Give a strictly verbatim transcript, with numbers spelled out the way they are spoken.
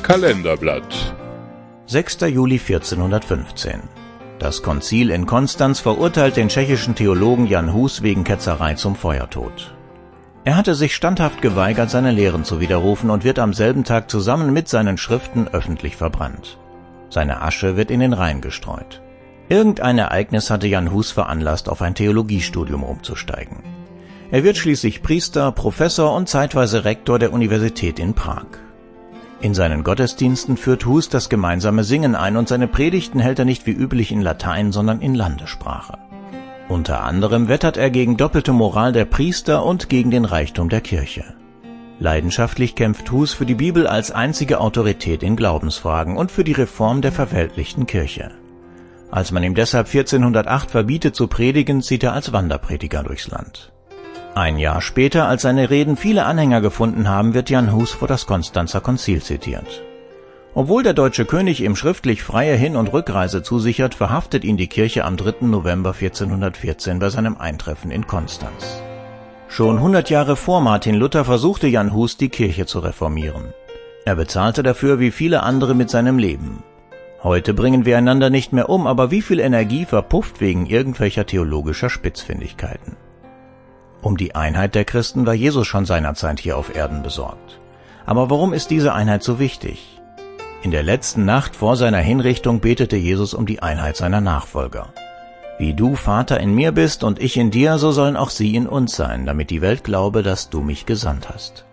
Kalenderblatt. sechster Juli vierzehnhundertfünfzehn. Das Konzil in Konstanz verurteilt den tschechischen Theologen Jan Hus wegen Ketzerei zum Feuertod. Er hatte sich standhaft geweigert, seine Lehren zu widerrufen und wird am selben Tag zusammen mit seinen Schriften öffentlich verbrannt. Seine Asche wird in den Rhein gestreut. Irgendein Ereignis hatte Jan Hus veranlasst, auf ein Theologiestudium umzusteigen. Er wird schließlich Priester, Professor und zeitweise Rektor der Universität in Prag. In seinen Gottesdiensten führt Hus das gemeinsame Singen ein und seine Predigten hält er nicht wie üblich in Latein, sondern in Landessprache. Unter anderem wettert er gegen doppelte Moral der Priester und gegen den Reichtum der Kirche. Leidenschaftlich kämpft Hus für die Bibel als einzige Autorität in Glaubensfragen und für die Reform der verweltlichten Kirche. Als man ihm deshalb vierzehnhundertacht verbietet zu predigen, zieht er als Wanderprediger durchs Land. Ein Jahr später, als seine Reden viele Anhänger gefunden haben, wird Jan Hus vor das Konstanzer Konzil zitiert. Obwohl der deutsche König ihm schriftlich freie Hin- und Rückreise zusichert, verhaftet ihn die Kirche am dritten November vierzehnhundertvierzehn bei seinem Eintreffen in Konstanz. Schon hundert Jahre vor Martin Luther versuchte Jan Hus, die Kirche zu reformieren. Er bezahlte dafür wie viele andere mit seinem Leben. Heute bringen wir einander nicht mehr um, aber wie viel Energie verpufft wegen irgendwelcher theologischer Spitzfindigkeiten. Um die Einheit der Christen war Jesus schon seinerzeit hier auf Erden besorgt. Aber warum ist diese Einheit so wichtig? In der letzten Nacht vor seiner Hinrichtung betete Jesus um die Einheit seiner Nachfolger. Wie du, Vater, in mir bist und ich in dir, so sollen auch sie in uns sein, damit die Welt glaube, dass du mich gesandt hast.